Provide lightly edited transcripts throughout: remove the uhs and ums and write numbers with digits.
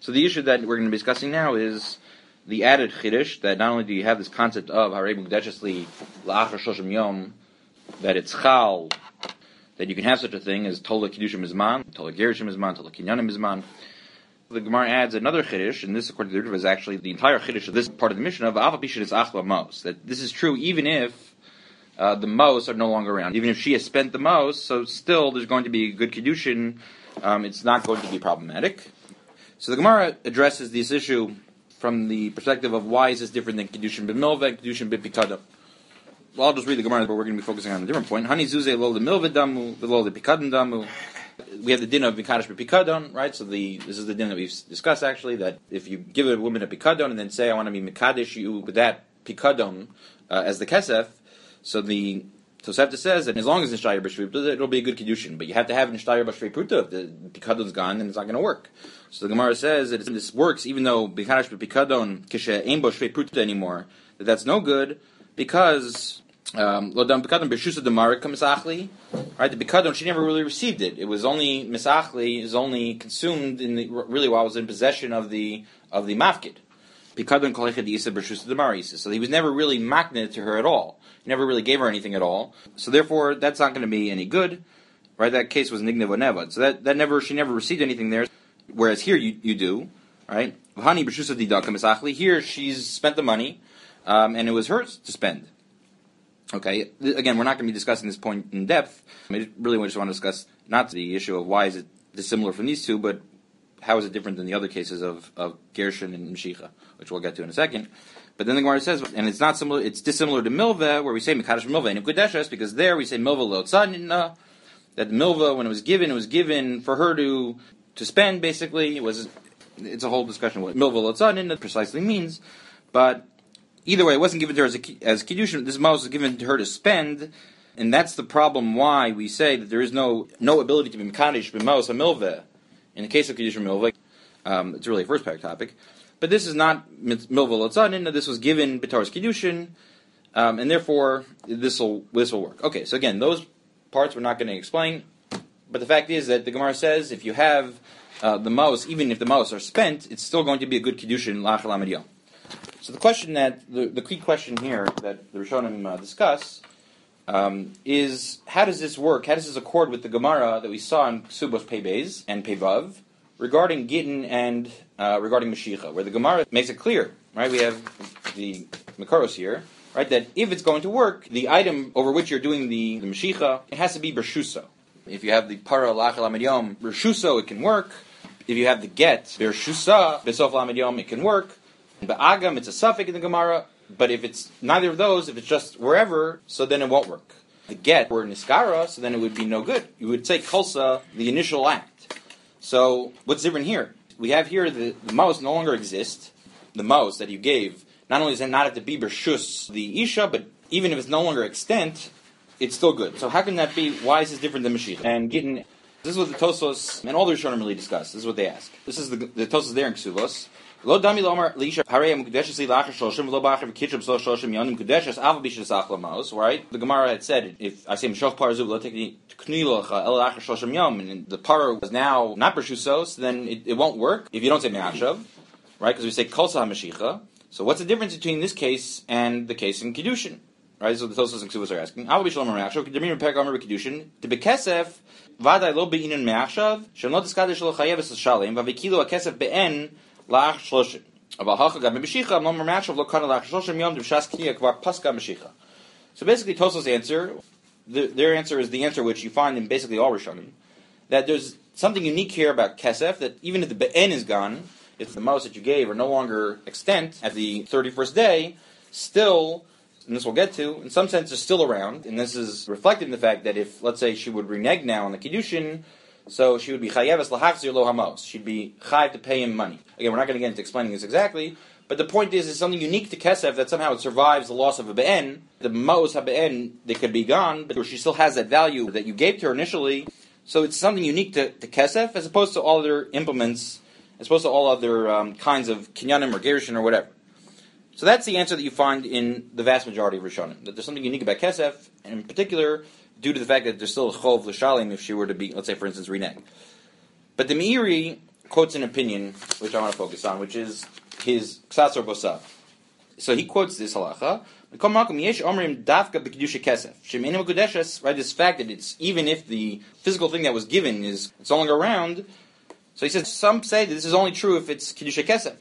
So the issue that we're going to be discussing now is the added chiddush, that not only do you have this concept of harei mukdeshes li la'achar shoshim yom, that it's chal, that you can have such a thing as tola kiddushim mizman, tola gerishim mizman, tola kinyanim mizman. The Gemara adds another chiddush, and this, according to the Ritva, is actually the entire chiddush of this part of the Mishnah of Ava Pishin is Achla Mos. That this is true even if the Mos are no longer around. Even if she has spent the Mos, so still there's going to be a good kiddushin. It's not going to be problematic. So the Gemara addresses this issue from the perspective of why is this different than kiddushin b'milveh and kiddushin b'pikadon. Well, I'll just read the Gemara, but we're going to be focusing on a different point. Hani zuzeh lo l'milveh damu, v'lo l'pikadon damu. We have the din of Mikadosh b'Pikadon, right? So this is the din that we've discussed actually, that if you give a woman a Pikadon and then say, I want to be Mikadosh you with that Pikadon as the Kesef, so the Tosefta says that as long as Nishtayir B'Shrei Pruta, it'll be a good Kiddushin, but you have to have Nishtayir B'Shrei Pruta. If the Pikadon's gone, then it's not going to work. So the Gemara says that this works even though Mikadosh b'Pikadon Kishe Ein Bo Shrei Pruta anymore, that's no good, because Lo dam Pikadon B'Shusa D'Marik Misachli. Right, the Pikadon, she never really received it. It was only Misachli, is only consumed really while it was in possession of the Mafkid. Pikadon Kolechet Isa B'Shusa D'Marisa. So he was never really makneh to her at all. He never really gave her anything at all. So therefore, that's not going to be any good. Right, that case was Nignev or Nevad. So she never received anything there. Whereas here you do. Right, V'hani B'Shusa D'Daka Misachli. Here she's spent the money, and it was hers to spend. Okay, again, we're not going to be discussing this point in depth. I really just want to discuss not the issue of why is it dissimilar from these two, but how is it different than the other cases of Gershon and Meshicha, which we'll get to in a second. But then the Gemara says, and it's not similar, it's dissimilar to Milveh, where we say Mekadosh Milveh and Kudeshes, because there we say Milveh lo tzadnina, that the Milveh, when it was given for her to spend, basically. It's a whole discussion of what Milveh lo tzadnina precisely means, but either way, it wasn't given to her as kiddushin. This mos was given to her to spend, and that's the problem. Why we say that there is no ability to be mekadosh b'mos hamilveh in the case of kiddushin milveh. It's really a first parak topic, but this is not milveh lotzadin. This was given b'taras kiddushin, and therefore this will work. Okay, so again, those parts we're not going to explain, but the fact is that the Gemara says if you have the mos, even if the mos are spent, it's still going to be a good kiddushin la'achal amid yom. So the question the key question here that the Rishonim discuss is, how does this work? How does this accord with the Gemara that we saw in Ksubos Pei Beis and Pei Vav regarding Gittin and regarding Mashicha, where the Gemara makes it clear, right? We have the Makaros here, right? That if it's going to work, the item over which you're doing the Mashicha, it has to be Bershuso. If you have the Para Lachal Amid Yom Bershuso, it can work. If you have the Get Bershusa Besof Amid Yom, it can work. Ba'agam, it's a suffix in the Gemara, but if it's neither of those, if it's just wherever, so then it won't work. The get were niskara, so then it would be no good. You would say kolsa, the initial act. So what's different here? We have here the mos no longer exists. The mos that you gave, not only does it not have to be bershus the isha, but even if it's no longer extant, it's still good. So how can that be? Why is this different than Mashiach? And Gittin, this is what the Tosos and all the Rishonim really discuss. This is what they ask. This is the Tosos there in Ksuvos. Lo dami lomar leisha harei mukdeshes li lachar shoshim v'lo b'achar v'kitchum so shoshim yonim mukdeshes aval b'shis achla mos. Right? The Gemara had said if I say mishoch parazu lo tekni k'ni locha el lachar shoshim yom, and the para was now not b'shusos, then it won't work if you don't say me'achshav, right? Because we say kol sa mashicha. So what's the difference between this case and the case in kiddushin? Right? So the Tosos and Ksuvos are asking. Aval b'shalom me'achshav k'damim repek omer b'kiddushin to bekesef vaday lo be'inan me'achshav shem lo tiskadish lo chayev es shalem v'vikilo akesef be'en. So basically, Tosos' answer, their answer is the answer which you find in basically all Rishonim, that there's something unique here about Kesef, that even if the Be'en is gone, if the mos that you gave are no longer extant at the 31st day, still, and this we'll get to, in some sense, is still around, and this is reflected in the fact that if, let's say, she would renege now on the Kiddushin, so she would be chayeves lahachzir lo hamos. She'd be chayev to pay him money. Again, we're not going to get into explaining this exactly, but the point is, it's something unique to Kesef that somehow it survives the loss of a be'en. The mos ha-be'en, they could be gone, but she still has that value that you gave to her initially. So it's something unique to Kesef as opposed to all other implements, as opposed to all other kinds of kinyanim or gerushin or whatever. So that's the answer that you find in the vast majority of Rishonim, that there's something unique about Kesef, and in particular, due to the fact that there's still a chov l'shalim if she were to be, let's say, for instance, reneg. But the Meiri quotes an opinion, which I want to focus on, which is his Ksas or Bosav. So he quotes this halacha. Right, this fact that it's even if the physical thing that was given is it's no longer around. So he says some say that this is only true if it's Kiddushay Kesef.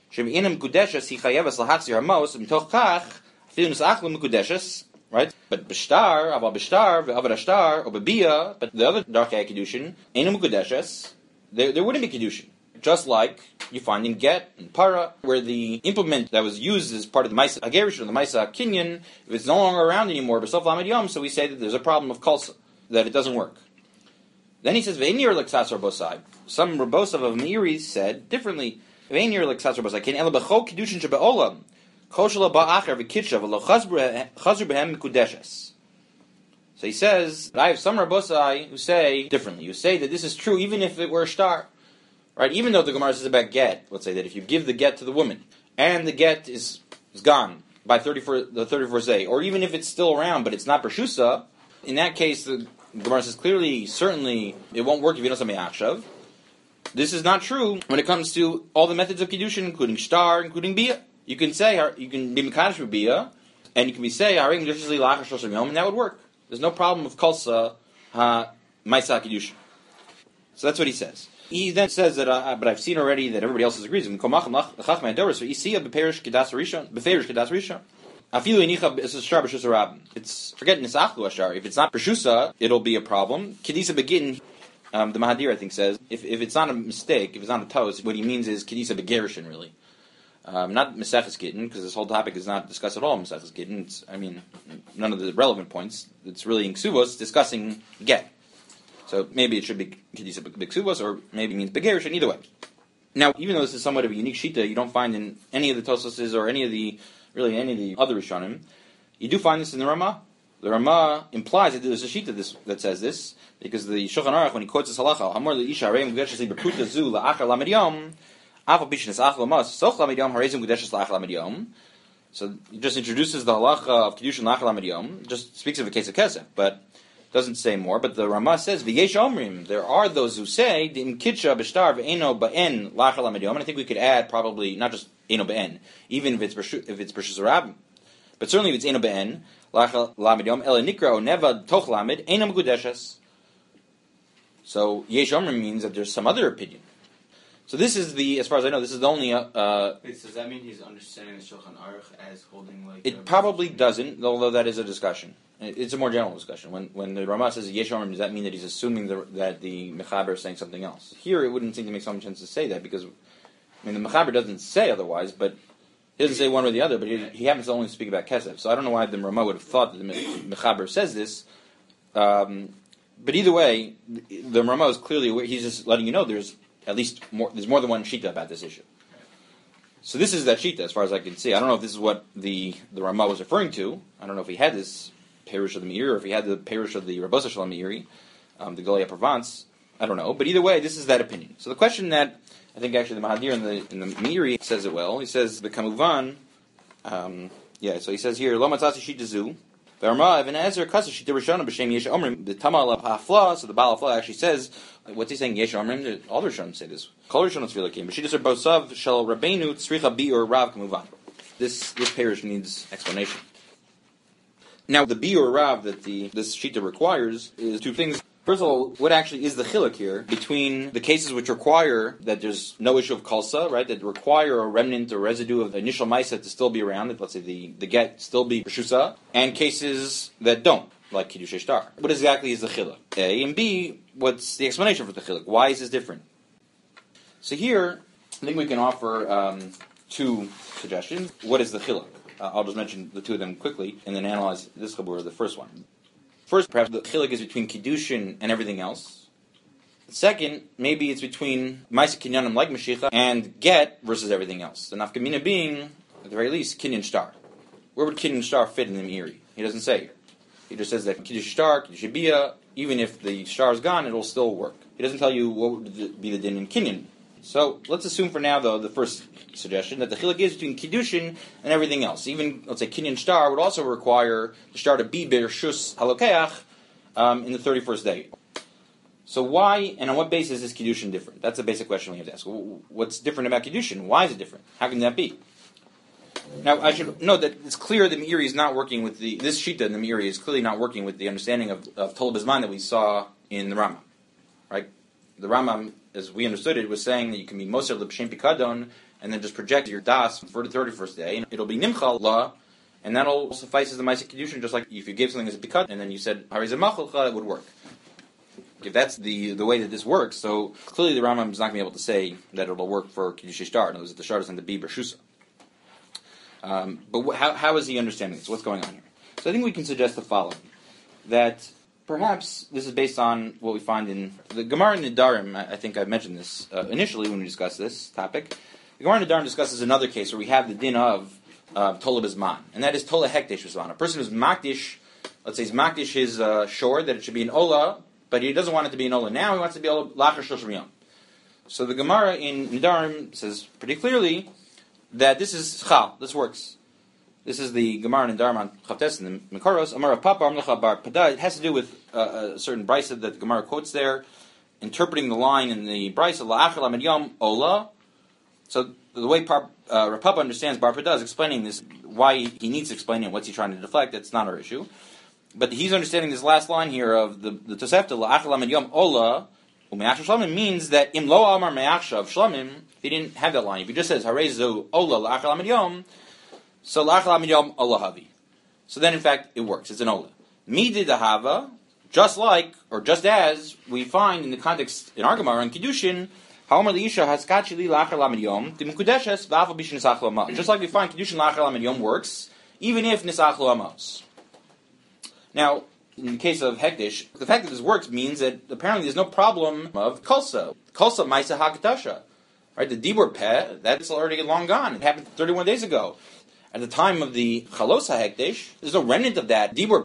Right? But Bishtar, Aval Bishtar, Avad Ashtar, or Babiyah, but the other Darkei Kiddushin, Enum Kudeshes, there wouldn't be Kiddushin. Just like you find in Get and Para, where the implement that was used as part of the Maisa Hagerish or the Maisa Kinyan, if it's no longer around anymore, B'Sof Lamed Yom, so we say that there's a problem of Kalsa, that it doesn't work. Then he says, Ve'enir l'ksas Bosai. Some Rabosav of Meiri said differently. Ve'enir l'ksas Bosai. Ken ela b'chol Kiddushin shebe'olam. Kol shelo ba'acher v'kitsha v'lo chazru behem mikudeshes. So he says, I have some Rabosai who say differently. Who say that this is true even if it were a star. Right? Even though the Gemara says about get, let's say that if you give the get to the woman, and the get is gone by the 34th day, or even if it's still around but it's not Bershusa, in that case the Gemara says clearly, certainly, it won't work if you don't say Me'achshav. This is not true when it comes to all the methods of Kiddushin, including Shtar, including Biyah. You can say, you can be Mekadosh with Biyah, and you can be say, and that would work. There's no problem with Kalsa, Maisa Kiddushin. So that's what he says. He then says that, but I've seen already that everybody else agrees. So it's forget Nisachlu Ashar. If it's not Pershusa, it'll be a problem. Kedisa Begin, the Mahadir I think says, if it's not a mistake, if it's not a toast, what he means is Kedisa Begerishin really. Not Maseches Gittin, because this whole topic is not discussed at all in Maseches Gittin. None of the relevant points. It's really in Ksuvos discussing get. So maybe it should be Kedisa Beksuvos, or maybe it means Begerishin, either way. Now, even though this is somewhat of a unique Shita, you don't find in any of the Tosfos or any of the other Rishonim, you do find this in the Ramah. The Ramah implies that there's a Shita that says this, because the Shulchan Aruch, when he quotes this halacha, Amor le'isha reim gudeshes beputa zu la'achar lamed yom, afal bishnes ach lamas, soch lamed yom harezim gudeshes la'achar lamed yom. So he just introduces the halacha of Kiddushin la'achar lamed yom, just speaks of a case of Kesef, but doesn't say more. But the Ramah says, V'yesh omrim, there are those who say, Dim kitcha b'shtar v'eno ba'en la'achar lamed yom, and I think we could add probably, not just eno ba'en, even if it's Bershus Rabbim, but certainly if it's eno ba'en, la'achar lamed yom, ela nikra o neva toch lamed, eno megudeshes. So yesh omrim means that there's some other opinion. So this is as far as I know, this is the only... Wait, does that mean he's understanding the Shulchan Aruch as holding like... It probably doesn't, although that is a discussion. It's a more general discussion. When the Ramah says yesh omrim, does that mean that he's assuming that the Mechaber is saying something else? Here, it wouldn't seem to make so much sense to say that, because, the Mechaber doesn't say otherwise, but he doesn't say one or the other, but he happens to only speak about Kesef. So I don't know why the Ramah would have thought that the Mechaber says this. But either way, the Ramah is clearly aware. He's just letting you know there's more than one Shita about this issue. So this is that Shita, as far as I can see. I don't know if this is what the Ramah was referring to. I don't know if he had this Perush of the Meiri, or if he had the Perush of the Rabosa Shalom Meiri, the Golia Provence. I don't know. But either way, this is that opinion. So the question that, I think actually the Mahadir in the Meiri says it well. He says, the Kamuvan, so he says here, Lo matzasi Shita zu, V'Ramah Even Ezer Kasa Shita Rishona B'Shem Yesh Omrim, the Tamal of Hafla, so the Baal Hafla actually says, what's he saying, Yesh Omrim? All the Rishonim say this. Kol Rishonim Tzvila Kim. B'Shita Ser Bosav Shel Rabbeinu Tzricha Bi or Rav Kamuvan. This Perush needs explanation. Now, the Biur Rav that this Shita requires is two things. First of all, what actually is the chiluk here between the cases which require that there's no issue of kalsa, right, that require a remnant or residue of the initial maisa to still be around, let's say the get still be Reshusa, and cases that don't, like Kiddush Shtar. What exactly is the chiluk? A, and B, what's the explanation for the chiluk? Why is this different? So here, I think we can offer two suggestions. What is the chiluk? I'll just mention the two of them quickly, and then analyze this chabur, the first one. First, perhaps the chiluk is between Kiddushin and everything else. Second, maybe it's between Maisa Kinyanim like Mashiach and get versus everything else. The nafkamina being, at the very least, Kinyan Shtar. Where would Kinyan Shtar fit in the Meiri? He doesn't say here. He just says that Kiddush Shtar, Kiddush Biyah, even if the Shtar is gone, it'll still work. He doesn't tell you what would be the din in Kinyan. So let's assume for now, though, the first suggestion, that the chiluk is between Kiddushin and everything else. Even, let's say, Kinyan Shtar would also require the Shtar to be Bershus Halokeach in the 31st day. So why and on what basis is Kiddushin different? That's a basic question we have to ask. What's different about Kiddushin? Why is it different? How can that be? Now, I should note that it's clear that Meiri is not working with this Shita in the Meiri is clearly not working with the understanding of Tol Bizman that we saw in the Rambam. Right? The Rambam, as we understood it, was saying that you can be Moser L'B'Shem Pikadon and then just project your Das for the 31st day, and it'll be Nimchal La, and that'll suffice as the Ma'aseh Kiddushin, just like if you gave something as a Pikad, and then you said Harizah Machalcha, it would work. If that's the way that this works, so clearly the Rambam is not going to be able to say that it'll work for Kiddush Shtar. In other words, that the Shtar doesn't have to be Bershusa. But how is he understanding this? What's going on here? So I think we can suggest the following. That perhaps this is based on what we find in the Gemara in Nedarim. I think I mentioned this initially when we discussed this topic. The Gemara in Nedarim discusses another case where we have the din of Tola Bizman, and that is Tola Hekdesh Bizman. A person who's Makdish, let's say he's Makdish his shore, that it should be an Ola, but he doesn't want it to be an Ola now, he wants it to be Ola Lachar Shoshim Yom. So the Gemara in Nedarim says pretty clearly that this is Chal, this works. This is the Gemara in Nedarim on Chavtes in the Mekaros, Amar Papa Amlecha Bar Pada. It has to do with a certain brisa that the Gemara quotes there, interpreting the line in the brisa, La'achar Lamed Yom Ola. So the way Rav Papa understands Bar Pada is explaining this, why he needs explaining what's he trying to deflect, that's not our issue. But he's understanding this last line here of the Tosefta, La'achar Lamed Yom Ola, U'me'achshav Shlamim, means that Im Lo Amar Me'achshav Shlamim, he didn't have that line. If he just says, Harezu Ola La'achar Lamed Yom, so La'achar Lamed Yom Ola Havi. So then in fact it works, it's an Ola. Midi Dahava, just like, or just as, we find in the context in our Gemara in Kiddushin, just like we find Kiddushin La'achar Lamed Yom works, even if Nisach Lo Amos. Now, in the case of Hekdesh, the fact that this works means that apparently there's no problem of Kulsa. Kulsa Maisa HaKatasha. Right, the Dibur Peh, that's already long gone. It happened 31 days ago. At the time of the Chalosa Hekdesh, there's no remnant of that Dibur.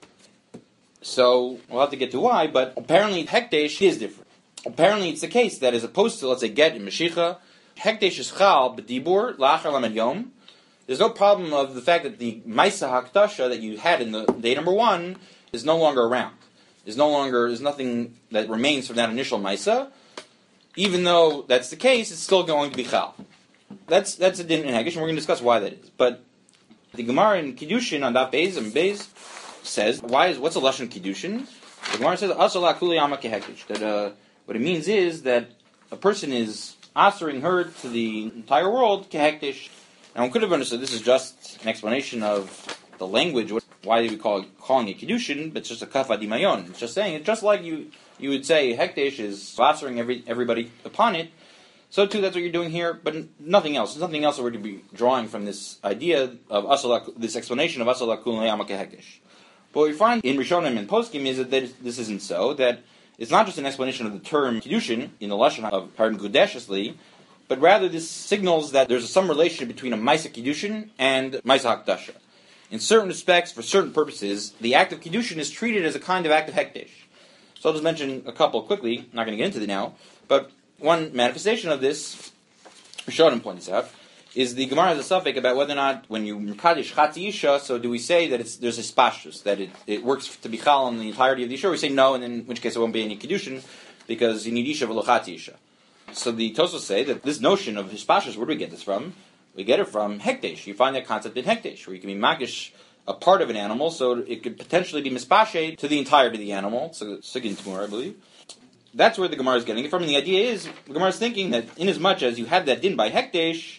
So, we'll have to get to why, but apparently Hekdesh is different. Apparently it's the case that as opposed to, let's say, Get in Mashiach, Hekdesh is Chal, but Dibur, La'achar Lamed Yom, there's no problem of the fact that the Maisa HaKatasha that you had in the day number 1 is no longer around. There's nothing that remains from that initial Maisa. Even though that's the case, it's still going to be Chal. That's a din in Hekdesh, and we're going to discuss why that is. But the Gemara in Kiddushin on Daf Beis and Beis says, what's a Lashon Kiddushin? The Gemara says, Asala Kuli Ama Kehekdesh. That what it means is that a person is answering her to the entire world Kehekdesh. Now one could have understood this is just an explanation of the language, why do we calling it Kiddushin, but it's just a Kaf Adimayon. It's just saying it, just like you would say Hekdesh is answering everybody upon it, so too that's what you're doing here, but nothing else. There's nothing else that we're going to be drawing from this idea of this explanation of Asala Kul Yamake Hekdesh. But what we find in Rishonim and Poskim is that this isn't so, that it's not just an explanation of the term Kiddushin in the Lashon of Harim Gudeshesli, but rather this signals that there's some relationship between a Maisa Kiddushin and Maisa Hakdasha. In certain respects, for certain purposes, the act of Kiddushin is treated as a kind of act of Hekdesh. So I'll just mention a couple quickly, I'm not going to get into it now, but one manifestation of this, Rishonim points out, is the Gemara has a suffix about whether or not, when you Mekadesh Chatzi Isha, so do we say that there's a spashus, that it works to be Chal on the entirety of the Isha, or we say no, and in which case it won't be any Kiddushin, because you need Isha v'lo Chatzi Isha. So the Tosos say that this notion of Hispashus, where do we get this from? We get it from Hekdesh. You find that concept in Hekdesh, where you can be Makish a part of an animal, so it could potentially be Mispashe to the entirety of the animal. So Sigin Tumor, I believe. That's where the Gemara is getting it from. And the idea is, the Gemara is thinking that inasmuch as you have that din by Hekdesh,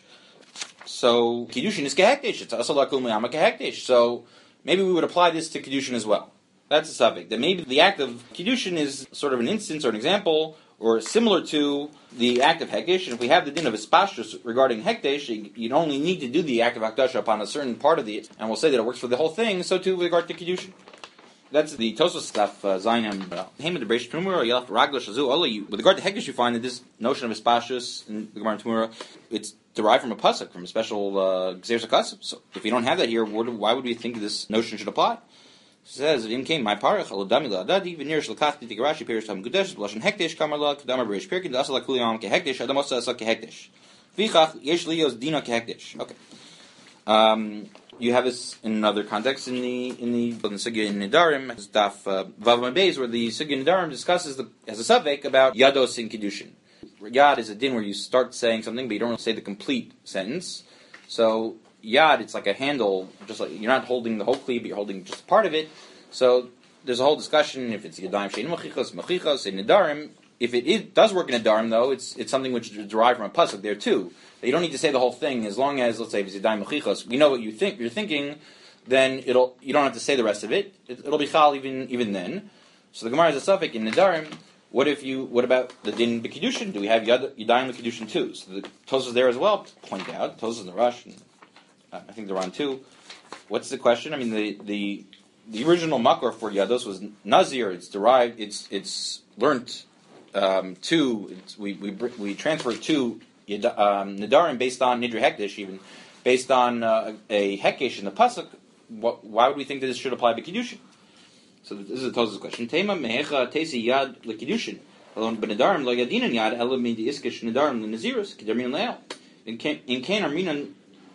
so Kiddushin is Kehekdesh. It's Asalakul Miyama Kehekdesh. So maybe we would apply this to Kiddushin as well. That's the subject. That maybe the act of Kiddushin is sort of an instance or an example, or similar to the act of Hekdesh. And if we have the din of Hispashus regarding Hekdesh, you'd only need to do the act of Hakdasha upon a certain part of it, and we'll say that it works for the whole thing, so too with regard to Kiddushin. That's the Tosos stuff, Zainam. With regard to Hekdesh, you find that this notion of Hispashus in the Gemara and Tumura, it's derived from a pasuk, from a special Gzeir Sakasib. So if you don't have that here, why would we think this notion should apply? It says, "Im came my parach alodami laadadi v'nir shlakachti tigarashi perish tam gudesh b'lashon hekdesh kamarla kadamar b'reish pirkin dasala kuliyam kehekdesh adamosa asa kehekdesh v'chach yesh liyos dina kehekdesh." Okay. you have this in another context in the Sugya in Nidarim, Daf Vav Beis, where the Sugya in Nidarim discusses has a subvek about Yados in Kiddushin. Yad is a din where you start saying something, but you don't really say the complete sentence. So Yad, it's like a handle, just like you're not holding the whole kli, but you're holding just part of it. So there's a whole discussion if it's Yadayim Shein Machichos in Nidarim. If it does work in Nidarim, though, it's something which is derived from a pasuk there too. You don't need to say the whole thing as long as, let's say, if it's Yadayim Machichos, we know what you're thinking. Then you don't have to say the rest of it. It'll be chal even then. So the Gemara is a suffix in Nidarim. What about the din b'kiddushin? Do we have Yadayim b'kiddushin too? So the Tosfos there as well point out. Tosfos in the Rush, and I think the Ran too. What's the question? I mean, the original makor for Yados was Nazir. It's derived. It's learnt we transfer to Nidarim based on Nidri Hekdesh, even based on a Hekesh in the pasuk. Why would we think that this should apply to Kiddushin? So this is a Tosfos question. Tema mehecha tesi yad lekiddushin. Alone b'Nidarim lo yadinan yad ela midi iskish Nidarim lenazirus kidarmin leal. In kain arminan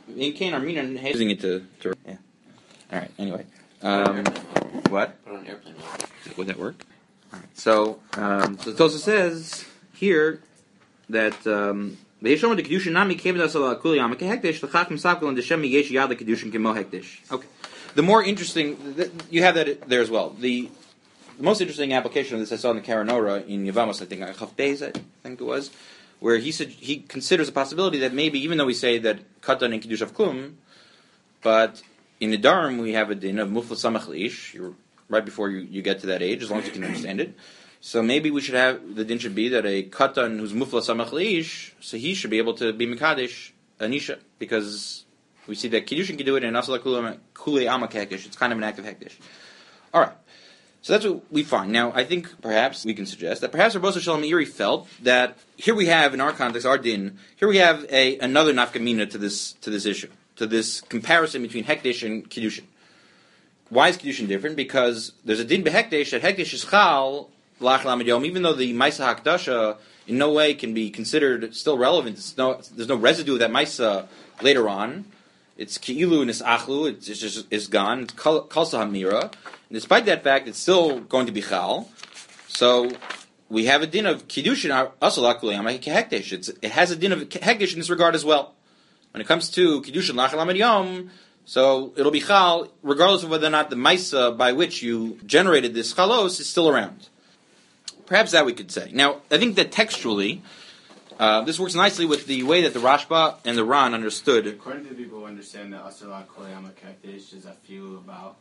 using it to yeah. All right. Anyway, what? Put on airplane mode. Would that work? All right. So Tosfos says here that the Yeshom de Kiddushin nami kebedas ala kuli amak hekdesh l'chachim sakul and deshem miyesh yad lekiddushin kemo hekdesh. Okay. The more interesting, you have that there as well. The most interesting application of this I saw in the Karanora in Yevamos, I think, Chaf Beis, I think it was, where he said he considers a possibility that maybe, even though we say that Katan and Kiddush of Klum, but in the Nidarim we have a din of Mufla Samach Lish, right before you get to that age, as long as you can understand it. So maybe the din should be that a Katan who's Mufla Samach Lish, so he should be able to be Mekadesh Anisha, because we see that Kiddushin can do it, and Asala Kule Amak Hekdesh. It's kind of an act of Hekdesh. All right. So that's what we find. Now, I think perhaps we can suggest that perhaps Rabbi Shalom Meiri felt that here we have, in our context, our din, here we have another nafkamina to this issue, to this comparison between Hekdesh and Kiddushin. Why is Kiddushin different? Because there's a din behekdesh that Hekdesh is chal lach lamed yom, even though the Maisa Hakdasha in no way can be considered still relevant. There's no residue of that Maisa later on. It's ki'ilu and it's achlu. It's gone. It's kalsa hamira. And despite that fact, it's still going to be chal. So we have a din of kiddushin asal akulei hekdesh. It has a din of hekdesh in this regard as well. When it comes to kiddushin lachal amid yom, so it'll be chal regardless of whether or not the maisa by which you generated this chalos is still around. Perhaps that we could say. Now, I think that textually, this works nicely with the way that the Rashba and the Ran understood. According to people who understand that Asala Koyama Kakdesh is a feel about,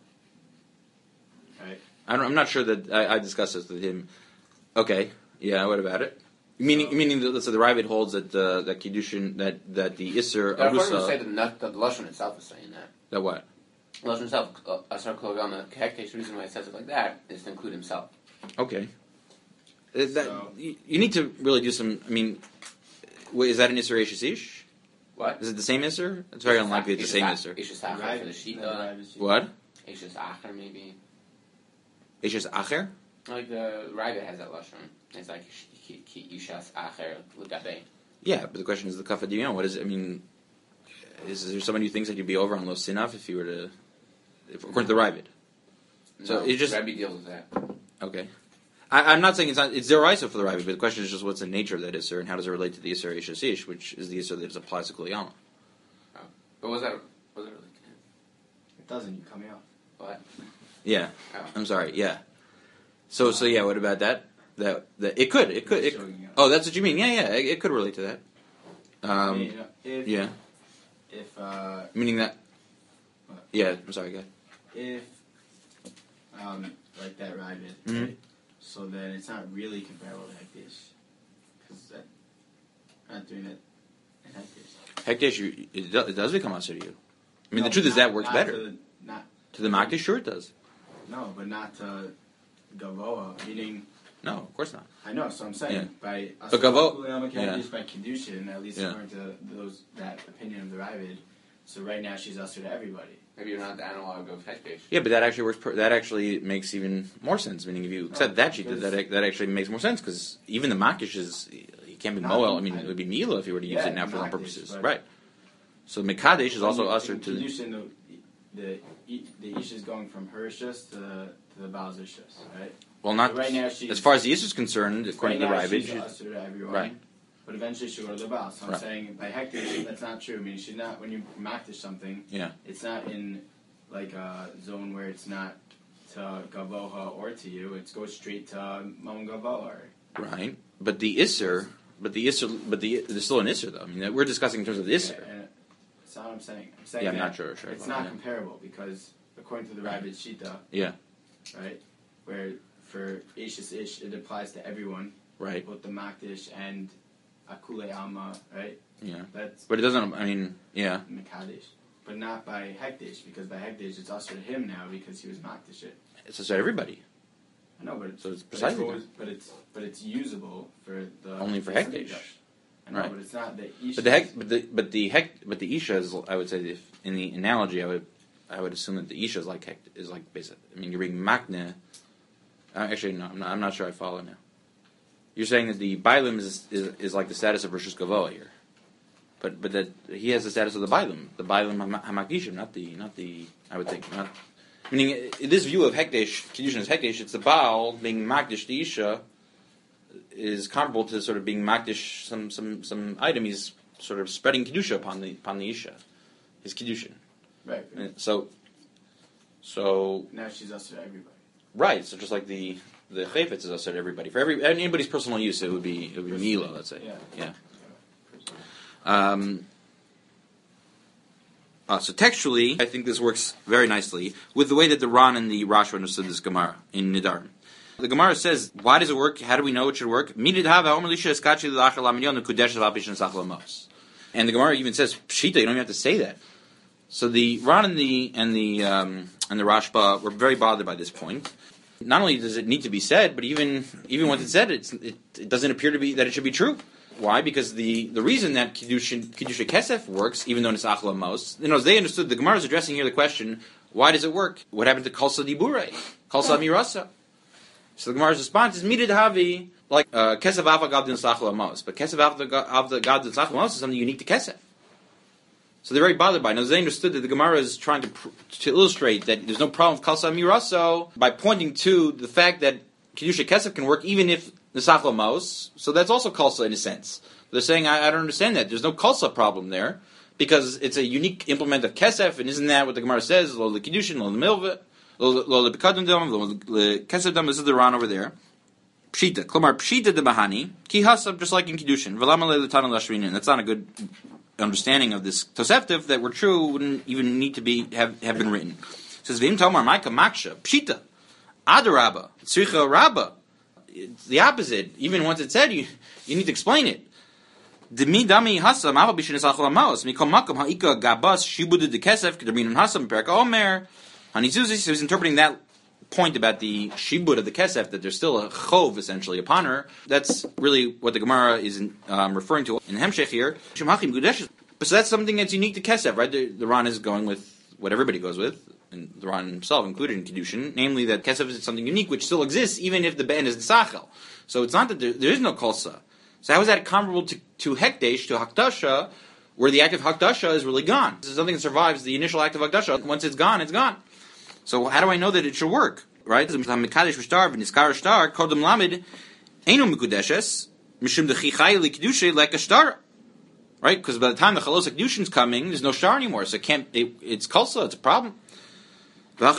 right? I'm not sure that I discussed this with him. Okay, yeah, what about it? Meaning that the Ravid holds that that Kiddushin, that the Isser Arusa. I say that the Lashon itself is saying that. That what? The Lashon itself, Asar Koyama Kakdesh, the reason why it says it like that is to include himself. Okay. You need to really do some. I mean, is that an Isser Ish? What? Is it the same Isser? It's very unlikely it's the same Isser. Ishes Acher for the Shita. What? Ishes Acher maybe. Ishes Acher? Like the Rabbit has that Lashon. It's like Ishas Acher L'Gabe. Yeah, but the question is the Kaf Adiyon. What is it? I mean, is there someone who thinks that you'd be over on Lo Sinaf if you were to, according to the Rabbit? So no, it just Rabbi deals with that. Okay. I'm not saying it's Zeraisa for the Rabbi, but the question is just what's the nature of that Isser and how does it relate to the Isser Ishasish, which is the Isser that applies to Kuliyama. Oh. But was it related to him? It doesn't, you cut me off. What? Yeah. Oh. I'm sorry, yeah. So yeah, what about that? That it could. Oh, that's what you mean. Yeah, it could relate to that. Meaning that. What? Yeah, I'm sorry, go ahead. If, like that Rabbit, Mm-hmm. right? So then it's not really comparable to Hekdesh. Because I'm not doing it in Hekdesh. Hekdesh, it does become Asr to you. I mean, the truth is that works better. To the Makdish, sure it does. No, but not to Gavoa, meaning... No, of course not. I know, so I'm saying, by But Gavoa... by Kiddushin, at least according to that opinion of the Ravid, so right now she's Asr to everybody. Maybe you're not the analog of Hekdesh. Yeah, but that actually works. That actually makes even more sense. Meaning, if you accept that sheet, that actually makes more sense because even the Makish is he can't be Moel. I mean, it would be Mila if you were to use it now for all purposes, right? So Mekadesh is also usher to. Kiddushin, the Isha is going from her Ishus to the Baal's Ishus, right? Well, not So right now she's, as far as the issue is concerned, according to the right now Ravid. she's usher to everyone, Right. But eventually she'll go to the Baal. So I'm Right. saying by hektish, that's not true. I mean, she's not, when you makdish something, Yeah. it's not in like a zone where it's not to Gavoha or to you. It goes straight to Mam Gavoha. Right. But the Isser, there's still an Isser though. I mean, we're discussing in terms of the Isser. And that's not what I'm saying. I'm saying Yeah, I'm that not sure. it's not comparable because according to the Rabbit Shita, Yeah. right, where for Ishis Ish it applies to everyone, Right. both the Makdish and Akule Alma, right? Yeah. That's But it doesn't. I mean, yeah. Mekadesh. But not by Hekdesh, because by Hekdesh it's also to him now because he was Makdish it. It's just everybody. I know, but it's, So it's but precisely always, but it's usable for the only for the Hekdesh. I know, Right. but it's not the Isha. But the Isha is. I would say if, in the analogy, I would assume that the Isha is like is like basic. I mean, you're bringing Makne. Actually, no, I'm not sure I follow now. You're saying that the Bailim is like the status of Rosh Gavoa here, but that he has the status of the Bailim Hamakdishim, not the. I would think not. Meaning, this view of Hekdesh, Kiddushin as Hekdesh, it's the Baal being Makdish the Isha is comparable to sort of being Makdish some item. He's sort of spreading Kiddusha upon the Isha, his Kiddushin. Right. And so Now she's us to everybody. right. So just like the Chayfetz is also to everybody. For anybody's personal use, it would be Mila, let's say. Yeah. So textually, I think this works very nicely with the way that the Ran and the Rashi understood this Gemara in Nidarim. The Gemara says, why does it work? How do we know it should work? And the Gemara even says, Pshita, you don't even have to say that. So the Ran and the Rashba were very bothered by this point. Not only does it need to be said, but even once it's said, it doesn't appear to be that it should be true. Why? Because the reason that Kiddusha Kesef works, even though it's Achla Mos, they understood, the Gemara is addressing here the question, why does it work? What happened to Kalsa Dibure? Kalsa Mirasa? So the Gemara's response is, Midid Havi, like Kesef Ava Gadin Sachla Mos. But Kesef Ava Gadin Sachla Mos is something unique to Kesef. So they're very bothered by it. Now, they understood that the Gemara is trying to illustrate that there's no problem with Kalsa Miraso by pointing to the fact that Kiddusha Kesef can work even if the Sachla Mos, so that's also Kalsa in a sense. They're saying, I don't understand that. There's no Kalsa problem there, because it's a unique implement of Kesef, and isn't that what the Gemara says? Lo le Kiddushin, lo le Milveh, lo le Bekadon dam, lo le Kesef dam, this is the Ran over there. Pshita. Klomar, Pshita de Bahani, Ki Hasab, just like in Kiddushin. V'lama le l'tana l'ashvinin. That's not a good understanding of this Toseftiv, that were true, wouldn't even need to have been written. It says, V'im Tomar Maika Maksha, Pshita, Adarabba, Tzricha Rabba. It's the opposite. Even once it's said, you need to explain it. Demi dami hasam ava b'shenes achol hamaos mikom makom ha'ika gabas shibud de kesef k'dermin hasam perka omer hanizuzi. So he's interpreting that point about the shibud of the kesef, that there's still a chov essentially upon her. That's really what the Gemara is referring to in Hemshech here. But so that's something that's unique to kesef, right? The Ran is going with what everybody goes with, and the Ran himself included in Kiddushin, namely that Kesef is something unique which still exists even if the Ben is Nsachel. So it's not that there is no Kolsa. So how is that comparable to Hekdesh, to Hakdasha, where the act of Hakdasha is really gone? This is something that survives the initial act of Hakdasha. Once it's gone, it's gone. So how do I know that it should work? Right? Mekadesh v'shtar v'niskar shtar kodem lamed einu mikudeshes mishum dechichai likdushe like a shtar. Right? Because by the time the Chalos Kedushin is coming, there's no shtar anymore. So it's Kolsa, it's a problem. Right?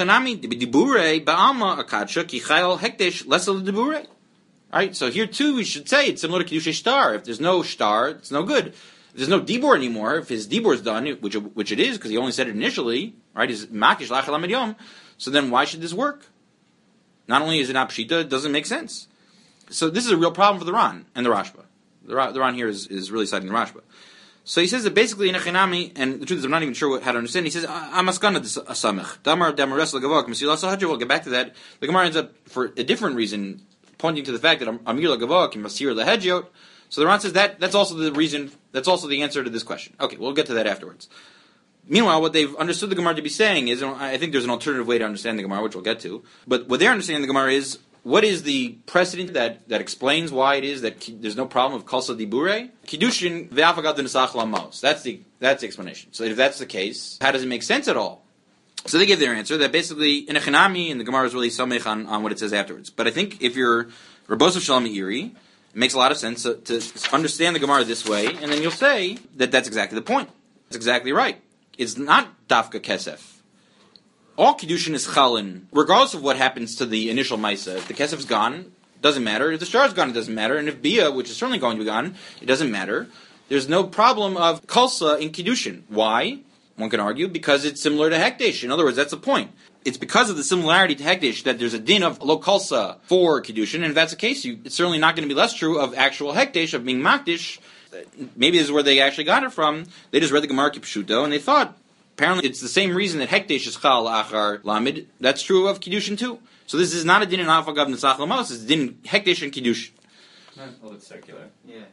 So here too we should say it's similar to Kedusha Shtar. If there's no shtar, it's no good. If there's no dibur anymore, if his dibur is done, which it is, because he only said it initially, right? He's makish lachal amid. So then why should this work? Not only is it not pshita, it doesn't make sense. So this is a real problem for the Ran and the Rashba. The Ran here is really citing the Rashba. So he says that basically in Echinami, and the truth is I'm not even sure how to understand. He says Amaskana asamech damar damares lagavok mesilas hajur. We'll get back to that. The Gemara ends up for a different reason pointing to the fact that amir lagavok and masir lehedjot. So the Ran says that's also the reason. That's also the answer to this question. Okay, we'll get to that afterwards. Meanwhile, what they've understood the Gemara to be saying is, I think there's an alternative way to understand the Gemara, which we'll get to. But what they're understanding the Gemara is, what is the precedent that explains why it is that there's no problem of Kalsa Dibure? Kiddushin ve'afagad nisach lamos. That's the explanation. So if that's the case, how does it make sense at all So they give their answer that basically in a Chanami, and the Gemara is really samech on what it says afterwards. But I think if you're Rabos of Shalom Meiri, it makes a lot of sense to understand the Gemara this way, and then you'll say that that's exactly the point. That's exactly right. It's not Dafka Kesef. All Kiddushin is Chalin, regardless of what happens to the initial Maisa. If the Kesef's gone, doesn't matter. If the Shtar's gone, it doesn't matter. And if Bia, which is certainly going to be gone, it doesn't matter. There's no problem of Kalsa in Kiddushin. Why? One can argue because it's similar to Hekdesh. In other words, that's the point. It's because of the similarity to Hekdesh that there's a din of lo Kalsa for Kiddushin, and if that's the case, it's certainly not going to be less true of actual Hekdesh, of being Makdish. Maybe this is where they actually got it from. They just read the Gemara Kipshuto, and they thought, apparently it's the same reason that Hekdesh is Chal Achar Lamid, that's true of Kiddushin too. So this is not a din in Afagav Nesach Lamos, it's a din in Hekdesh and Kiddushin. Not a little bit circular. Yeah.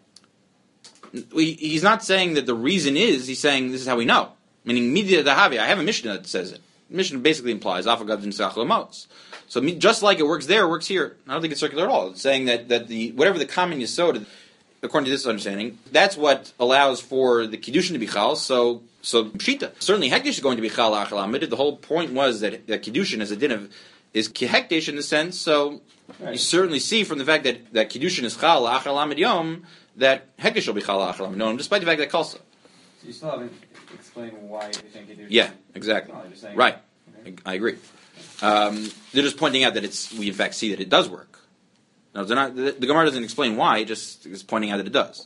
He's not saying that the reason is, he's saying this is how we know. Meaning, Midya Dahavi, I have a Mishnah that says it. The Mishnah basically implies Afagav Nesach Lamos. So just like it works there, it works here. I don't think it's circular at all. It's saying that the whatever the common Yesod, according to this understanding, that's what allows for the Kiddushin to be Chal, so Pshita. Certainly Hekdesh is going to be Chal Achal Amid. The whole point was that Kiddushin as a din of is Hekdesh in the sense, so right. You certainly see from the fact that Kiddushin is Chal Achal Amid Yom, that Hekdesh will be Chal Achal Amid Yom, despite the fact that Kalsa. So you still haven't explained why you think Kiddushin. Yeah, exactly. No, right. Okay. I agree. They're just pointing out that we in fact see that it does work. No, they're not. The Gemara doesn't explain why; it just is pointing out that it does.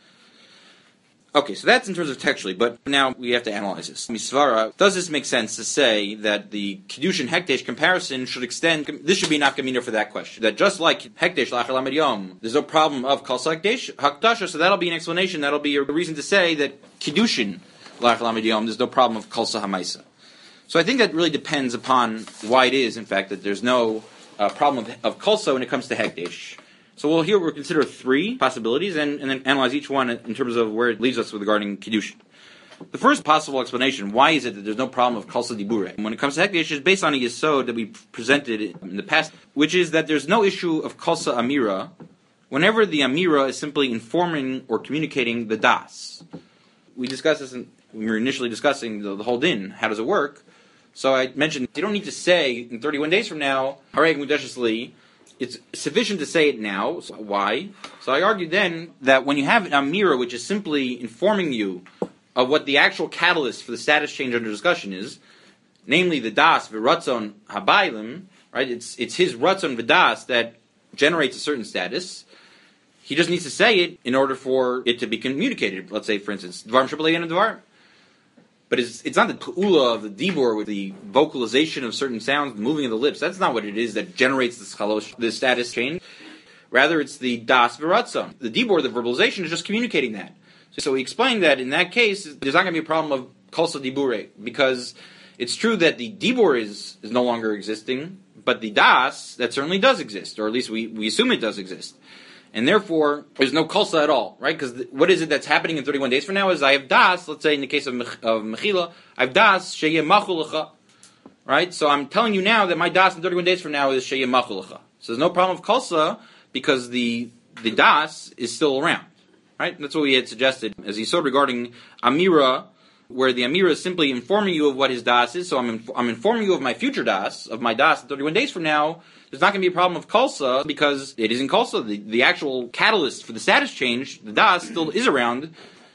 Okay, so that's in terms of textually, but now we have to analyze this. Misvara, does this make sense to say that the Kiddushin Hekdesh comparison should extend? This should be nafkamina for that question. That just like Hekdesh Lachal Amid Yom, there's no problem of Kalsa Hekdesh Hakdasha, so that'll be an explanation. That'll be a reason to say that Kiddushin Lachal Amid Yom, there's no problem of Kalsa Hamaisa. So I think that really depends upon why it is, in fact, that there's no problem of Kalsa when it comes to Hekdesh. So we'll consider three possibilities and then analyze each one in terms of where it leaves us regarding Kiddushin. The first possible explanation, why is it that there's no problem of Kalsa Dibure? When it comes to Hekdesh, is based on a Yesod that we presented in the past, which is that there's no issue of Kalsa Amira whenever the Amira is simply informing or communicating the Das. We discussed this when we were initially discussing the whole din. How does it work? So I mentioned you don't need to say in 31 days from now, Hareg Mudeshesli. It's sufficient to say it now. So why? So I argued then that when you have an Amira, which is simply informing you of what the actual catalyst for the status change under discussion is, namely the Das v'Ratzon Habaylim, right? It's his Ratzon v'Das that generates a certain status. He just needs to say it in order for it to be communicated. Let's say, for instance, Dvarim Shebelein and Dvarim. But it's not the Tu'ula of the Dibur with the vocalization of certain sounds, the moving of the lips. That's not what it is that generates the status change. Rather, it's the Das V'Ratzon. The Dibur, the verbalization, is just communicating that. So he explained that in that case, there's not going to be a problem of Kalsa Dibure, because it's true that the Dibur is no longer existing, but the Das, that certainly does exist, or at least we assume it does exist. And therefore, there's no Kalsa at all, right? Because what is it that's happening in 31 days from now is I have Das, let's say in the case of Mechila, I have Das, Sheyeh Machulacha, right? So I'm telling you now that my Das in 31 days from now is Sheyeh Machulacha. So there's no problem of Kalsa because the Das is still around, right? That's what we had suggested as he saw regarding Amira, where the Amira is simply informing you of what his Das is. So I'm informing you of my future Das, of my Das in 31 days from now. There's not going to be a problem of Kalsa because it isn't Kalsa. The actual catalyst for the status change, the Das, still is around.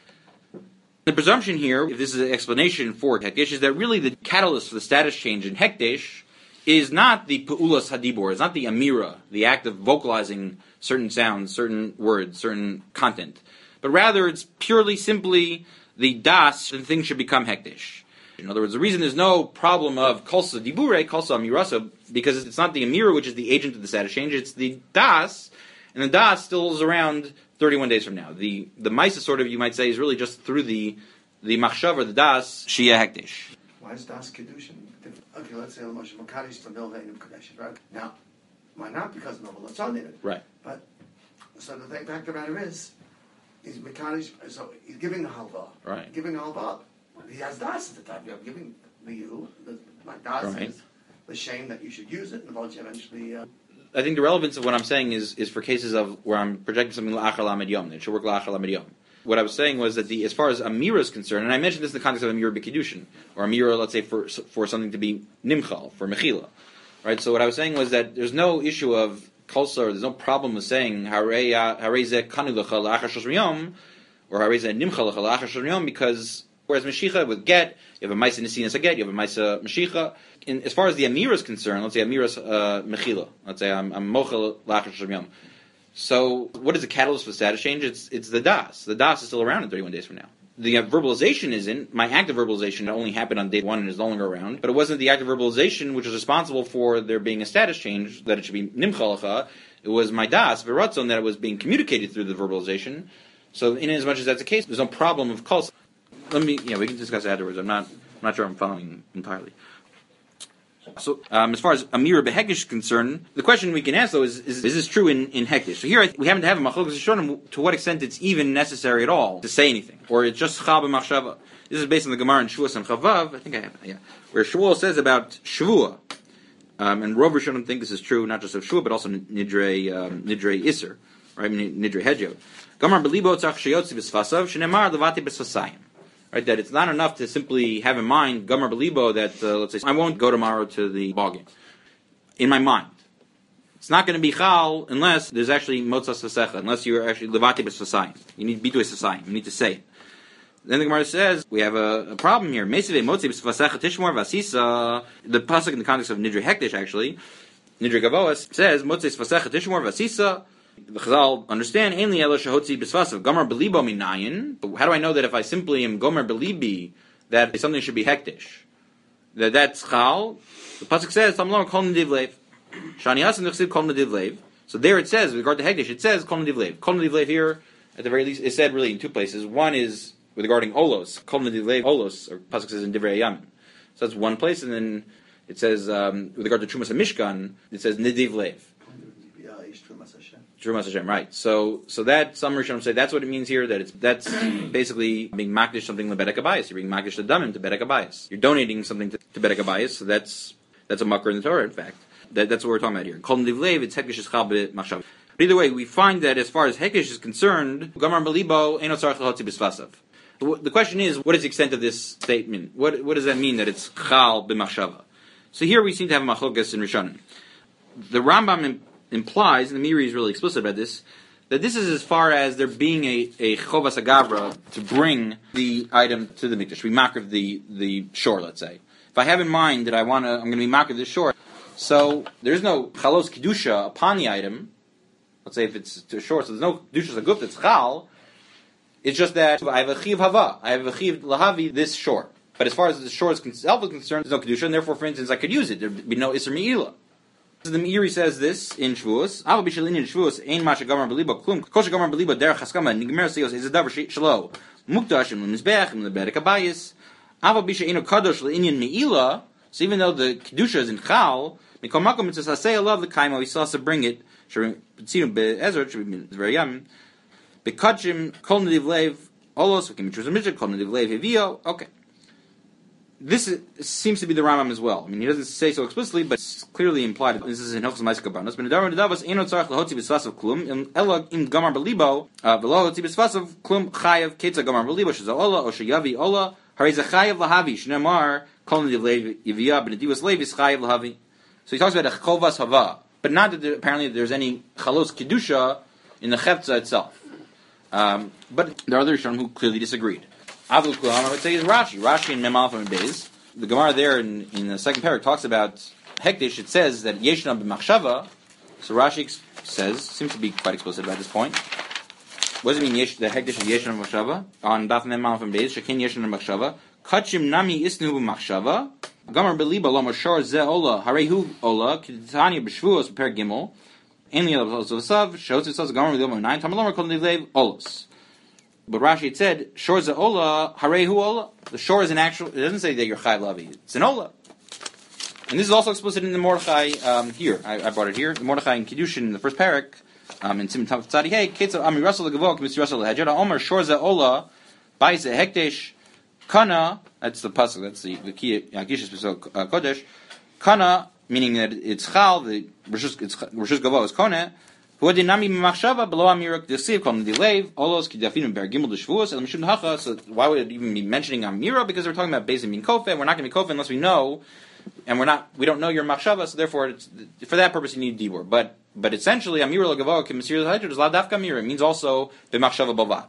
The presumption here, if this is an explanation for Hekdesh, is that really the catalyst for the status change in Hekdesh is not the Pe'ulas Hadibor, it's not the Amira, the act of vocalizing certain sounds, certain words, certain content. But rather it's purely simply the Das, and things should become Hekdesh. In other words, the reason there's no problem of Kalsa Dibure, Kalsa Amirasa, because it's not the Amira which is the agent of the status change, it's the Das, and the Das still is around 31 days from now. The Maisa sort of, you might say, is really just through the Machshav or the Das, Shia Hekdesh. Why is Das Kiddushin? Okay, let's say Moshe Makadish to Milvain of Kadesh, right? Now, why not? Because Novel it's on it. Right. But, so the fact of the matter is, he's Makadish, so he's giving a halva. Right. Giving a halva. He has Das at the time. I'm giving you, my Das right. is the shame that you should use it, and eventually... I think the relevance of what I'm saying is for cases of where I'm projecting something la'achal amid yom, that it should work la'achal amid yom. What I was saying was that as far as Amira is concerned, and I mentioned this in the context of Amira B'Kiddushin, or Amira, let's say, for something to be Nimchal, for Mechila. Right? So what I was saying was that there's no issue of Kolsar, there's no problem with saying Harei Zeh Kanu Lecha L'achar Shloshim Yom, or Harei Zeh Nimchal Lecha L'achar Shloshim Yom, because whereas Mashicha with get, you have a Maisa Nesinas get, you have a Maisa Mashicha. As far as the Amira is concerned, let's say Amira's Mechila, let's say I'm Mochel L'achar Shloshim Yom. So what is the catalyst for status change? It's the Das. The Das is still around in 31 days from now. The verbalization isn't. My active verbalization only happened on day 1 and is no longer around. But it wasn't the active verbalization which was responsible for there being a status change, that it should be Nimchalacha. It was my Das, Veratzon, that it was being communicated through the verbalization. So in as much as that's the case, there's no problem of Kol. We can discuss it afterwards. I'm not sure I'm following entirely. So, as far as Amira B'Hektish is concerned, the question we can ask, though, is this true in Hektish? So here, we happen to have a Machlokes Rishonim to what extent it's even necessary at all to say anything. Or it's just Chab and Machshava. This is based on the Gemara in Shavuos and Chavav, I think I have it, yeah. Where Shavuos says about Shavua, and Rov Rishonim think this is true, not just of Shavua, but also Nidrei Isser, right? Nidrei Hedjo. Gamar B'Libo Tzach Sheyotzi B'Sfasav, Shenemar Levati B'Sfasayim. Right, that it's not enough to simply have in mind, Gomer Belibo, that, let's say, I won't go tomorrow to the ball game. In my mind. It's not going to be Chal unless there's actually Motzas Vasecha, unless you're actually Levati B'Sfasayim. You need to be to a Sasayim. You need to say it. Then the Gemara says, we have a problem here. Mesivei Motzi B'Sfasecha Tishmor Vasisa. The pasuk in the context of Nidrei Hektish, actually, Nidrei Gavoas, says, Motzi B'Sfasecha Tishmor Vasisa. The Chazal understand, Ainli Elo Shehotzi B'Sfasav, Gomer Belibo Minayin. But how do I know that if I simply am Gomer Belibi, that something should be hektish? That's Chal. The pasuk says, Tamlom Kol Nediv Lev. Shani Hasan Nechsiv Kol Nediv Lev. So there it says, with regard to hektish, it says Kol Nediv Lev. Kol Nediv Lev here, at the very least, is said really in 2 places. One is with regarding Olos, Kol Nediv Lev Olos, or pasuk says in Divrei Yamin. So that's one place, and then it says, with regard to Trumas HaMishkan, it says Nediv Lev. Trumas Hashem, right? So that some Rishonim say that's what it means here. That's basically being makdish something to Bedek Abayis. You're being makdish the damim to Bedek Abayis. You're donating something to Bedek Abayis. So that's a makar in the Torah. In fact, that's what we're talking about here. Kol Nediv Lev, it's Hekesh Chal B'Machshav. But either way, we find that as far as Hekesh is concerned, Gamar Belibo Eino Tzarech L'Hotzi B'Sfasav. The question is, what is the extent of this statement? What does that mean that it's Chal B'Machshava? So here we seem to have a machlokas in Rishonim. The Rambam implies, and the Miri is really explicit about this, that this is as far as there being a chovas agavra to bring the item to the mikdash. We makriv the shore, let's say. If I have in mind that I'm going to be makriv the shore, so there's no chalos kedusha upon the item. Let's say if it's to shore, so there's no kedusha zaguf that's chal. It's just that I have a chiv hava, I have a chiv lahavi this shore. But as far as the shore itself is concerned, there's no kedusha, and therefore, for instance, I could use it. There'd be no iser me'ilah. The Meiri says this in Shavuos. Ava b'shalin in Shavuos ein masha gamar belibo klum. Kol shegamar belibo derech haskama nigmer seyos is a davar shelo mukdash im mizbech im lebedek abayis. Ava b'sha eno kadosh le'inyan meila. So even though the kedusha is in chal, mikol makom mitzvah sasei alav the kaimo. We still have to bring it. Tzinu be'ezra should be very yum. Bekachim kol nediv lev olos. We can be choosing mitzvah kol nediv lev hevio. Okay. This seems to be the Rambam as well. I mean, he doesn't say so explicitly, but it's clearly implied. This is in Hilchos Ma'aseh Kabanos. But Nedarim Nedavos Eino Tzarech L'Hotzi B'Sfasav Klum Ela Im Gamar B'Libo V'Lo Hotzi B'Sfasav Klum Chayav Ketza Gamar B'Libo Sheza Ola O Sheyavi Ola Harei Zachayav Lahavi Shneimar Kol Nediv Lev Yiviyah B'Nedivos Lev Yischayav Lahavi. So he talks about a Chovas Hava, but not that apparently there's any Chalos Kedusha in the Chefza itself. But there are others who clearly disagreed. Avul Kulam, I would say, is Rashi. Rashi in Mem Alpha and Beis. The Gemara there in the second parak talks about Hektish. It says that Yeshna b'Machshava. So Rashi seems to be quite explicit about this point. What does it mean, the Hektish is Yeshna b'Machshava? On Daf Mem Alpha and Beis, Shekin Yeshna b'Machshava. Kachim Nami Isnu b'Machshava. Gamar Beliba Lo Mashar Ze Ola Harehu Ola Kitanya b'Shvuos Per Gimel. Ainli Elav Zosav Shotz Zosav Gamar Beliba 9 Tamalomar Kol Nidlev Olos. But Rashi it said, Shor za ola, harehu ola. The shore is an actual, it doesn't say that you're chai lavi. It's an ola. And this is also explicit in the Mordechai here. I brought it here. The Mordechai in Kiddushin in the first parak, in Sim Tav Tzadi, hey, Ketza Ami Russell Gavok, Mr. Russell Hajjada, Omer, Shor za ola, Bais Hekdesh, Kana, that's the pasuk, that's the Yakishis Kodesh, Kana, meaning that it's chal, the Rishus Gavo is Kone, So why would it even be mentioning Amira? Because we're talking about Beis Min Kofe, and we're not going to be Kofe unless we know, and we don't know your Machshava, so therefore, for that purpose, you need Dibur. But essentially, Amira Lagavoa Kimasir L'Hayter is Ladavka Amira. It means also B'Machshava Bavad.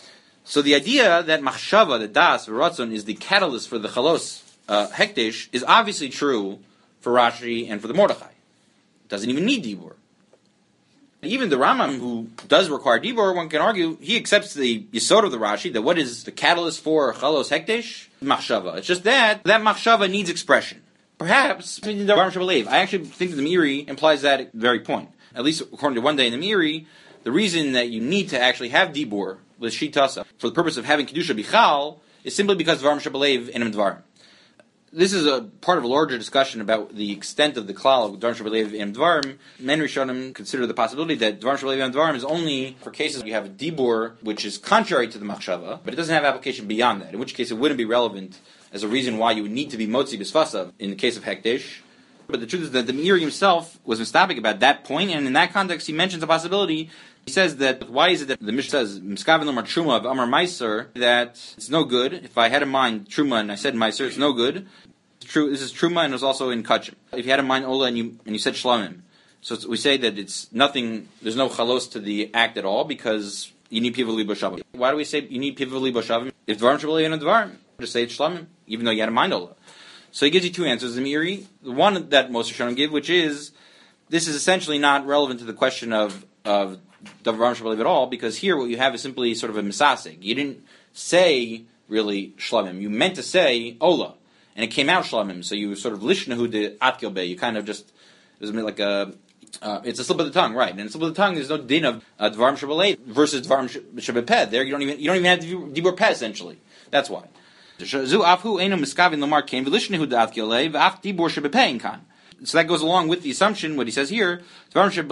So the idea that Machshava, the Das, V'Ratzon, is the catalyst for the Chalos Hekdesh is obviously true for Rashi and for the Mordechai. It doesn't even need Dibur. Even the Rambam, who does require Dibur, one can argue, he accepts the Yesod of the Rashi, that what is the catalyst for Chalos Hekdesh? Machshava. It's just that Machshava needs expression. Perhaps, I actually think that the Meiri implies that very point. At least according to one day in the Meiri, the reason that you need to actually have Dibur, with Shitasa, for the purpose of having Kedusha Bichal, is simply because Dvarim Shebelev and Dvarim. This is a part of a larger discussion about the extent of the klal of Dvarim Shebelev and Dvarim. Men Rishonim consider the possibility that Dvarim Shebelev and Dvarim is only for cases where you have a dibur which is contrary to the machshava, but it doesn't have application beyond that, in which case it wouldn't be relevant as a reason why you would need to be motzi b'sfasa in the case of hekdesh. But the truth is that the Meiri himself was mistapic about that point, and in that context he mentions a possibility. He says that, why is it that the Mishnah says, Miskaven Lomar Truma of Amar Meiser, that it's no good. If I had in mind Truma and I said Meiser, it's no good. It's true. This is Truma and it was also in Kachim. If you had in mind Ola and you said Shlamim, so we say that it's nothing, there's no chalos to the act at all because you need Piva Libo Shavim. Why do we say you need Piva Libo Shavim? If Dvarim Shabbalim and Dvarim, just say it's Shlamim, even though you had in mind Ola. So he gives you two answers, the Meiri. The one that most Rishonim give, which is, this is essentially not relevant to the question of Dvarim Shabbalim at all, because here what you have is simply sort of a misasig. You didn't say really Shlamim. You meant to say Ola, and it came out Shlamim. So you sort of lishnahu de atkilbe. You kind of just, it was like a, it's a slip of the tongue, right? And a slip of the tongue, there's no din of Dvarim Shabbalim versus Dvarim Shabbaped. There you don't even have Dibur Peh essentially. That's why. So that goes along with the assumption, what he says here, right,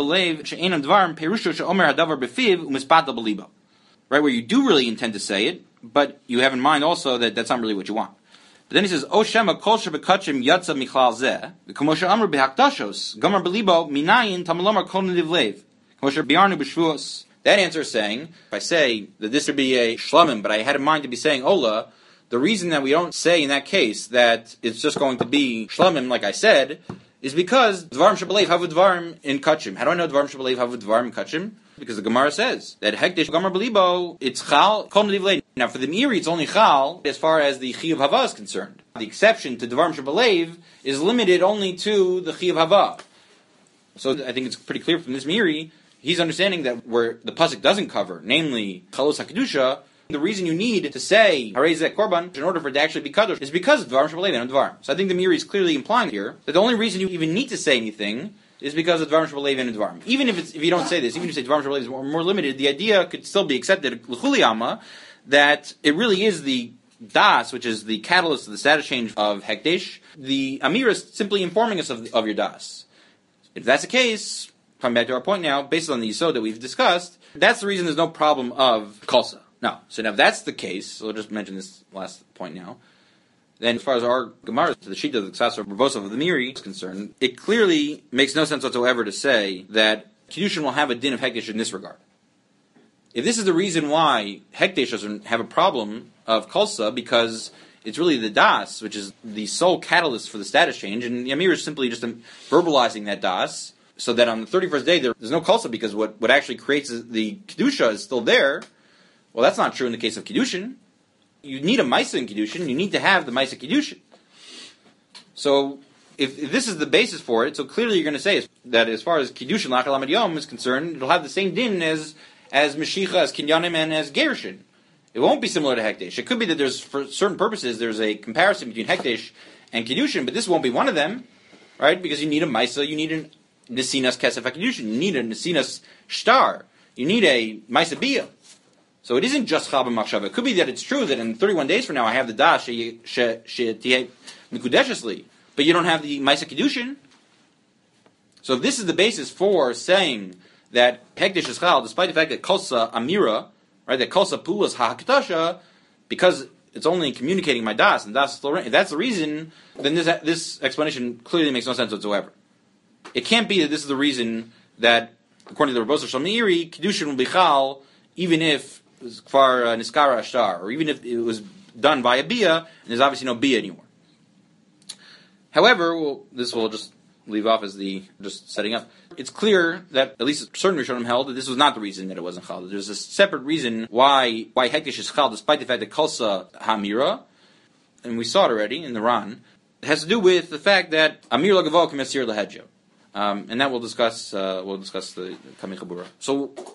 where you do really intend to say it, but you have in mind also that that's not really what you want. But then he says, O Shema kol shebekachim yatsa michlal zeh, v'kamosha amr behakdashos, gamar belibo minayin tamalomar kol nediv lev, kamosha biarnu b'shvuos. That answer is saying, if I say that this would be a shlamim, but I had in mind to be saying Ola, the reason that we don't say in that case that it's just going to be shlamim, like I said, is because Dvarim Shabalev Havu Dvarim in Kachim. How do I know Dvarim Shabalev Havu Dvarim in Kachim? Because the Gemara says that Hekdesh Gamar Belibo, it's Chal, Kol Nediv Lein. Now for the Meiri, it's only Chal as far as the Chi of Hava is concerned. The exception to Dvarim Shabalev is limited only to the Chi of Hava. So I think it's pretty clear from this Meiri, he's understanding that where the Pasuk doesn't cover, namely Chalos HaKedusha, the reason you need to say Harei Zeh Korban in order for it to actually be Kadosh is because of Dvarim Shabalev and Dvarim. So I think the Meiri is clearly implying here that the only reason you even need to say anything is because of Dvarim Shabalev and Dvarim. Even if you don't say this, even if you say Dvarim Shabalev is more limited, the idea could still be accepted l'chuliyama that it really is the das, which is the catalyst of the status change of Hekdesh. The Amir is simply informing us of your das. If that's the case, coming back to our point now, based on the Yisod that we've discussed, that's the reason there's no problem of Kolsa. No. So now if that's the case, so I'll just mention this last point now, then as far as our Gemara, to the sheet of the Ksasar Bravosov of the Meiri is concerned, it clearly makes no sense whatsoever to say that Kedushin will have a din of Hekdesh in this regard. If this is the reason why Hekdesh doesn't have a problem of Kolsa, because it's really the Das, which is the sole catalyst for the status change, and Yamir is simply just verbalizing that Das, so that on the 31st day there's no Kolsa, because what actually creates the Kedusha is still there. Well, that's not true in the case of Kiddushin. You need a Maisa in Kiddushin, you need to have the Maisa Kiddushin. So, if this is the basis for it, so clearly you're going to say that as far as Kiddushin, Lachal Amad Yom is concerned, it'll have the same din as Meshicha, as Kinyanim, and as Gerushin. It won't be similar to Hekdesh. It could be that there's, for certain purposes, there's a comparison between Hekdesh and Kiddushin, but this won't be one of them, right? Because you need a Maisa, you need a Nesinas Kesef HaKiddushin, you need a Nesinas Shtar, you need a Maisa Biyah. So it isn't just Chal b'machshava. It could be that it's true that in 31 days from now I have the Das she'tihei mikudeshesli, but you don't have the Maisa Kiddushin. So if this is the basis for saying that Hekdesh is Chal, despite the fact that Kolsa Amira, right, that Kolsa Pulas HaKatasha, because it's only communicating my Das, and Das is still, if that's the reason, then this explanation clearly makes no sense whatsoever. It can't be that this is the reason that according to the Rabbi Shalmeiri, Kedushin will be chal even if it was kfar niskara ashtar, or even if it was done by a bia, and there's obviously no bia anymore. However, this will just leave off as just setting up. It's clear that at least certain Rishonim held that this was not the reason that it wasn't chal. There's a separate reason why hektish is chal, despite the fact that kolsa hamira, and we saw it already in the Ran. It has to do with the fact that amir lagavol k'mesir lahedjo. And that we'll discuss the Kami Chabura. So